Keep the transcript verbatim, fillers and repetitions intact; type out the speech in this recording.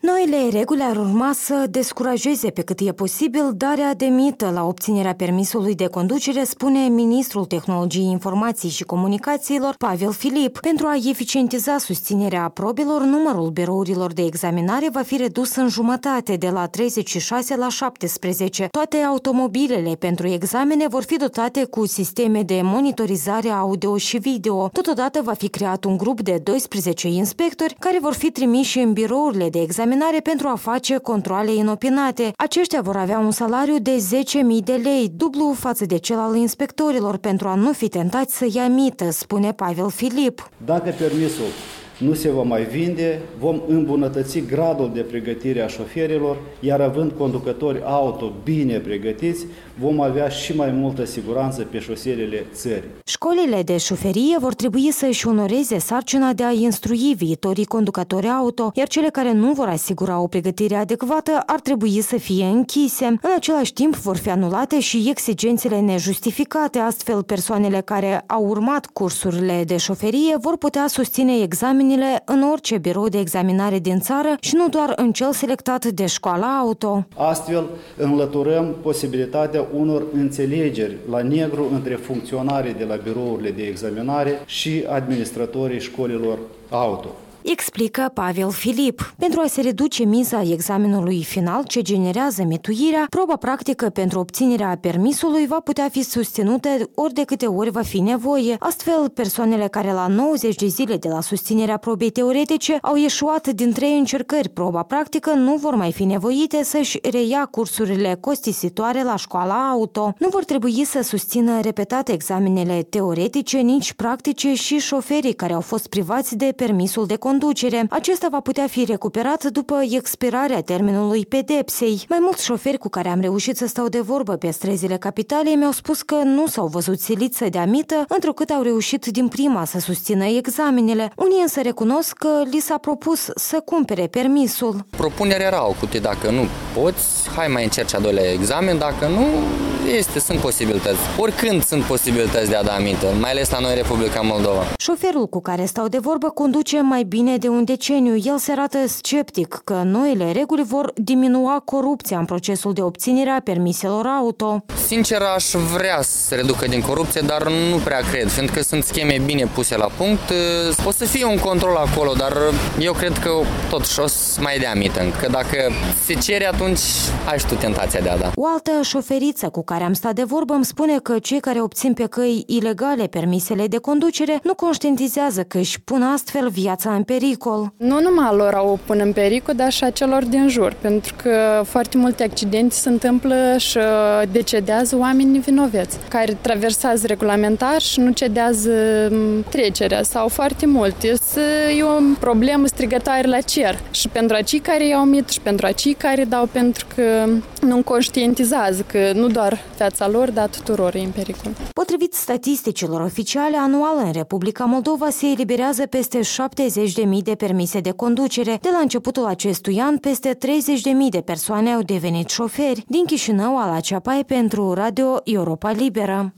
Noile reguli ar urma să descurajeze pe cât e posibil darea de mită la obținerea permisului de conducere, spune ministrul Tehnologiei Informației și Comunicațiilor, Pavel Filip. Pentru a eficientiza susținerea probelor, numărul birourilor de examinare va fi redus în jumătate, de la treizeci și șase la șaptesprezece. Toate automobilele pentru examene vor fi dotate cu sisteme de monitorizare audio și video. Totodată va fi creat un grup de doisprezece inspectori care vor fi trimiși în birourile de examinare pentru a face controale inopinate. Aceștia vor avea un salariu de zece mii de lei, dublu față de cel al inspectorilor, pentru a nu fi tentați să ia mită, spune Pavel Filip. Dacă permisul nu se va mai vinde, vom îmbunătăți gradul de pregătire a șoferilor, iar având conducători auto bine pregătiți, vom avea și mai multă siguranță pe șoselele țării. Școlile de șoferie vor trebui să își onoreze sarcina de a instrui viitorii conducători auto, iar cele care nu vor asigura o pregătire adecvată ar trebui să fie închise. În același timp vor fi anulate și exigențele nejustificate, astfel persoanele care au urmat cursurile de șoferie vor putea susține examenele în orice birou de examinare din țară și nu doar în cel selectat de școala auto. Astfel, înlăturăm posibilitatea unor înțelegeri la negru între funcționarii de la birourile de examinare și administratorii școlilor auto. Explică Pavel Filip. Pentru a se reduce miza examenului final ce generează mituirea, proba practică pentru obținerea permisului va putea fi susținută ori de câte ori va fi nevoie. Astfel, persoanele care la nouăzeci de zile de la susținerea probei teoretice au ieșuat din trei încercări proba practică nu vor mai fi nevoite să-și reia cursurile costisitoare la școala auto. Nu vor trebui să susțină repetate examenele teoretice, nici practice și șoferii care au fost privați de permisul de conducere. Acesta va putea fi recuperat după expirarea termenului pedepsei. Mai mulți șoferi cu care am reușit să stau de vorbă pe străzile capitalei mi-au spus că nu s-au văzut siliți să dea mită, întrucât au reușit din prima să susțină examenele. Unii însă recunosc că li s-a propus să cumpere permisul. Propunerea era o cutie, dacă nu poți, hai mai încerci a doilea examen, dacă nu, este, sunt posibilități. Oricând sunt posibilități de a da mită, mai ales la noi în Republica Moldova. Șoferul cu care stau de vorbă conduce mai bine de un deceniu. El se arată sceptic că noile reguli vor diminua corupția în procesul de obținere a permiselor auto. Sincer, aș vrea să se reducă din corupție, dar nu prea cred, fiindcă sunt scheme bine puse la punct. O să fie un control acolo, dar eu cred că totuși o să mai dea mită, că dacă se cere, atunci ai și tu tentația de a da. O altă șoferiță cu care am stat de vorbă îmi spune că cei care obțin pe căi ilegale permisele de conducere nu conștientizează că își pun astfel viața în pericol. Nu numai lor o pun în pericol, dar și a celor din jur, pentru că foarte multe accidente se întâmplă și decedează oameni nevinovați, care traversează regulamentar și nu cedează trecerea sau foarte multe. E o problemă strigătoare la cer și pentru acei care iau mit și pentru acei care dau, pentru că nu conștientizează că nu doar viața lor, dar tuturor e în pericol. Potrivit statisticilor oficiale, anual în Republica Moldova se eliberează peste șaptezeci de mii de permise de conducere. De la începutul acestui an, peste treizeci de mii de persoane au devenit șoferi. Din Chișinău, Ala Ceapai pentru Radio Europa Liberă.